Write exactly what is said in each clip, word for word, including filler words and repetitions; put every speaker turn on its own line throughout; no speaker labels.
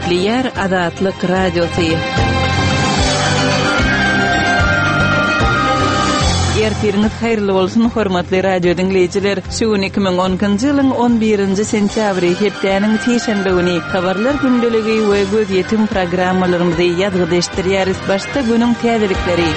Yer Azatlyk Radiosu. Ertiriniz hayırlı bolsun hormatly radio dinleyijiler. Şu iki bin on-njy ýylyň on birinji sentýabry hepdeniň seşembe güni habarlar gündeligi we göz ýetim programmalarymyzy ýazgyda eşitdirýäris. Başda günüň täzelikleri.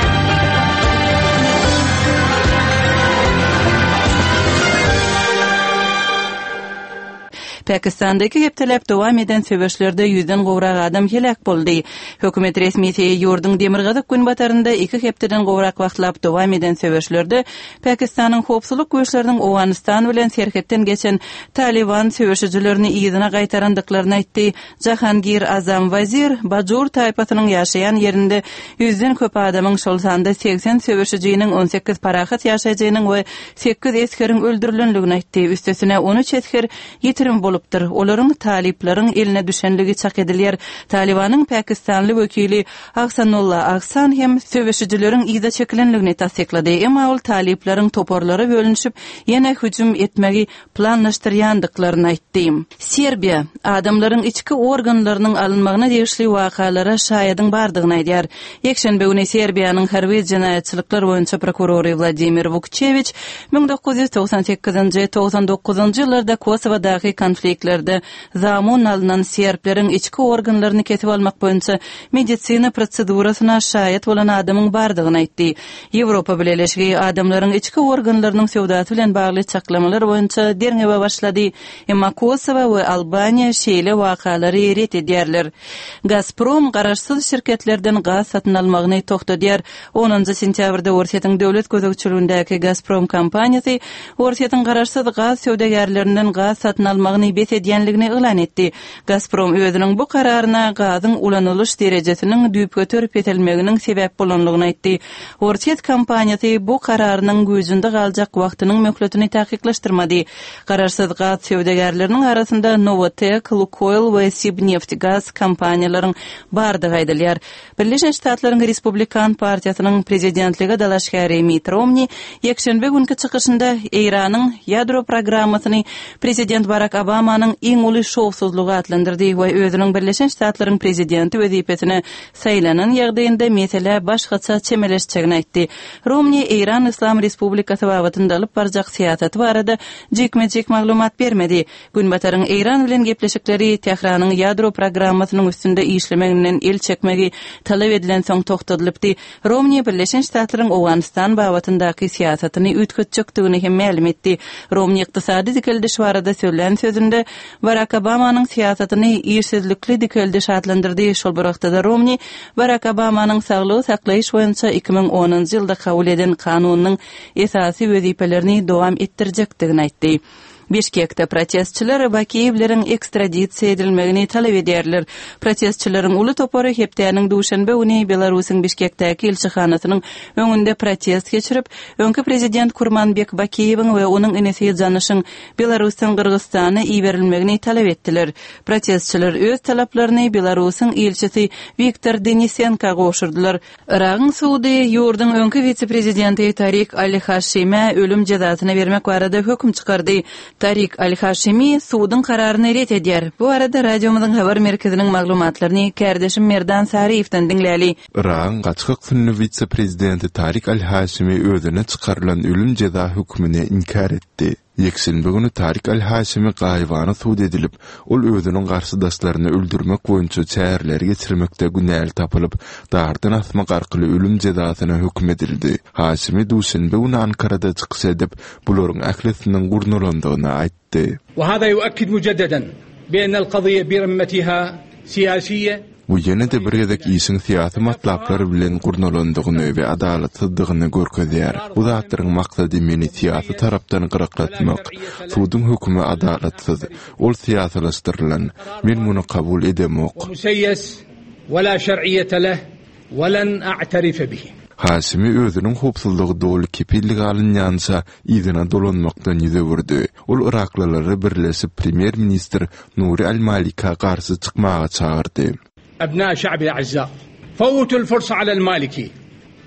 Pakistan'daki hepdelep dowam eden söwüşlerde yüzden gowrak adam helak boldy. Hökümet resmisi ýurdun Demirgazyk gün batarynda iki hepdeden gowrak wagtlap dowam eden söwüşlerde Pakistanyň howpsuzlyk güýçleriniň Awganistan bilen serhetden geçen Taliban söwüşçilerini ýygyna gaýtarandyklaryny aýtdy. Jahangir Azam Wazir Bajur taýpasynyň ýaşaýan ýerinde yüzden köp adamyň şol sanda seksen söwüşçiniň on sekiz parahat ýaşaýjynyň we sekiz eskeriň öldürilenligini aýtdy. Üstesine on üç esker ýetirim bolupdyr. Olaryň taliplaryň eline düşenligi çak edilýär. Talibanyň Pakistanly wekili Ahsanullah Ahsan hem söwüşçileriň ýyda çekilenligini tasdiklady. Emma ol taliplaryň toporlary bölünüşip ýene hüjüm etmegi planlaşdyrýandyklaryny aýtdy. Serbiya adamlaryň içki organlarynyň alınmagyna degişli wakalara şaýadyň bardygyny aýdýar. Ýekşenbe güni Serbiýanyň harby jinaýatçylyklar boýunça prokurory Vladimir Vukčević bin dokuz ýüz togsan sekizinji togsan dokuzunjy ýyllarda Kosowadaky konfliktlerde zamun alınan serpleriň içki organlaryny kesip almak boýunça medisina prosedurasyna şaýat bolan adamyň bardygyny aýtdy. Ýewropa bilen eleşgi adamlaryň içki organlarynyň sowdasy bilen bagly çaklamalar boýunça derňebe başlady. Emma Kosowa we Albaniýa şeýle wakalary ret edýärler. Gazprom garaşsyz şirketlerden gaz satyn almagyny tokdadýar. onunjy sentýabrda Orsiýatyň döwlet gözegçiligindäki Gazprom kompaniýasy Orsiýatyň garaşsyz gaz söwdegärlerinden gaz satyn almagyny bet edýänligini elan etdi. Gazprom özüniň bu kararyna gazyň ulanylyş derejesiniň düýp göterip etilmeginiň sebäp bolanlygyny aýtdy. Orsiýat kompaniýasy bu kararynyň güýjünde galjak wagtynyň möhletini taýyklaşdyrmady. Garaşsyz gaz söwdegärleriniň arasynda Novotek, Lukoil we Sibneftgaz kompaniýalaryň bardygy aýdylýar. Birleşen Ştatlaryň Respublikan partiýasynyň prezidentligi dalaşgary Mitt Romney ýekşenbe günkü çykyşynda Iranyň ýadro programmasyny Prezident Barack Obamanyň iň uly şowsuzlugy atlandyrdy we özüniň Birleşen Ştatlaryň prezidenti wezipetine saýlanan ýagdaýynda mesele başgaça çemeleşjegini aýtdy. Romney Iran Islam Respublikasy wagtynda alyp barjak siýasaty barada jekme-jek maglumat bermedi. Günbataryň Iran bilen gepleşikleri Tehranyň ýadro programmasynyň üstünde işlemeginden el çekmegi talap edilen soň toktadylypdy. Romney Birleşen Ştatlaryň Awganistan wagtyndaky siýasatyny ütkötjekdigini hem ma'lum etdi. Romney ykdysady dikeldiş barada söýlen sözünde Barack Obamanyň siýasatyny ýersizlikli dikeldiş atlandyrdy. Şol bir wagtda Romney Barack Obamanyň saglygy saklaýyş boýunça iki bin onunjy ýylda kabul eden kanunyň esasy wezipelerini dowam etdirjekdigini aýtdy. Bişkekde protestçiler Bakiyevleriň ekstradisiýa edilmegini talap edýärler. Protestçilerin uly topory hepdeniň duşanbe güni Belarusyň Bişkekdäki elçihanasynyň öňünde protest geçirip, öňkü prezident Kurmanbek Bakiyewiň we onuň enesi Janyşyň Belarusyň Kyrgyzstana iberilmegini talap etdiler. Protestçiler öz talaplaryny Belarusyň elçisi Viktor Denisenka goşurdylar. Iragyň sudy ýurdun öňkü vice-prezidenti Tarik Al-Hashimi ölüm jazasyny bermek barada höküm çykardy. Tarik Al-Hashimi suudun kararyny ret edýär. Bu arada radiomyzyň habar merkeziniň maglumatlaryny Kerdeşim Merdan Sariýewden dinläli.
Iran gaçkyk günü vice-prezidenti Tarik Al-Hashimi özüne çykarylan ölüm jaza hükmüni inkar etdi. Ýekşenbe günü Tarik Al-Hashimi gaýwany suud edilip, ol özüniň garşydaşlaryny öldürmek boýunça çäherleri geçirmekde günäl tapylyp, dardan asmak arkaly ölüm jazasyna hüküm edildi. Hashimi duşanbe günü Ankara'da çykyş edip, bularyň ählesiniň gurnulandygyny aýtdy.
Wa hada yu'akkid mujaddeden bi anna al-qadiyya bi rammatiha siyasiyya.
Bu ýene de bir gezek işiň siýasy matlaplary bilen gurnulandygyny we adalatsyzdygyny görkezýär. Bu zatlaryň maksady meni siýasy tarapdan gyraklatmak. Suudun hükmi adalatsyz, ol siýasalaşdyrylan. Men muny kabul edemok.
Musayyas we la şer'iyyete leh we lan a'tarif bihi.
Hashimi özüniň howpsuzlygy doly kepillik alynýança ýygyna dolanmakdan ýüzegirdi. Ol Iraklylary birleşip premier minister Nuri al-Malika garşy çykmaga çağırdy.
أبناء شعب الأعزاء فوتوا الفرصة على المالكي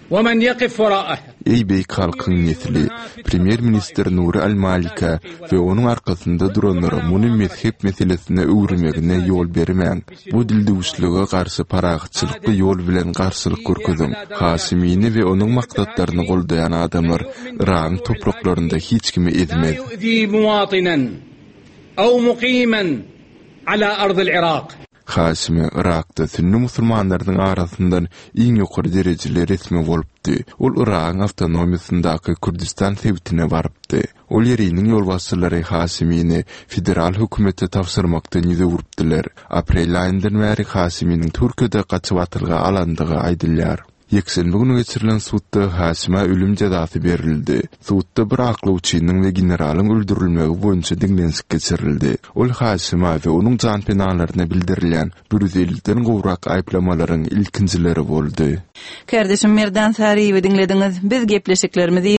ومن يقف وراءه.
Eybey halkyň nesli, Premier Minister Nuri Al-Malika we onuň arkasynda duranlara muny mezhep meselesine öwürmegine ýol bermäň. Bu dildewçiliге garşy paragçylyky ýol bilen garşylyk görkezýän Haşimini we onuň maksatlaryny goldaýan adamlar Iran topraklarynda hiç kimi edmez.
أو مقيما على أرض العراق.
Haşimi Irakda Sünni musulmanlarynyň arasyndan iň ýokary derejeli resmi bolupdy. Ol Irak awtonomiýasyndaky Kurdistan sebitine barypdy. Ol ýeriniň ýolbaşçylary Haşimini federal hökümete tapşyrmakda ýüze urupdylar. Aprel aýyndan bäri Haşiminiň Türkiýede gaçyp atylga alandygy aýdylýar. Yekşenbe günü geçirilen suutda Haşima ölüm cezasy berildi. Suutda bir aklawçynyň we generalyň öldürilmegi boýunça diňlenşik geçirildi. Ol Haşima we onuň janpinalaryna bildirilýän bir yüz elliden gowrak aýplamalaryň ilkinjileri boldy.
Kardeşim Merdan Sariýewi dinlediňiz. Biz gepleşiklerimizi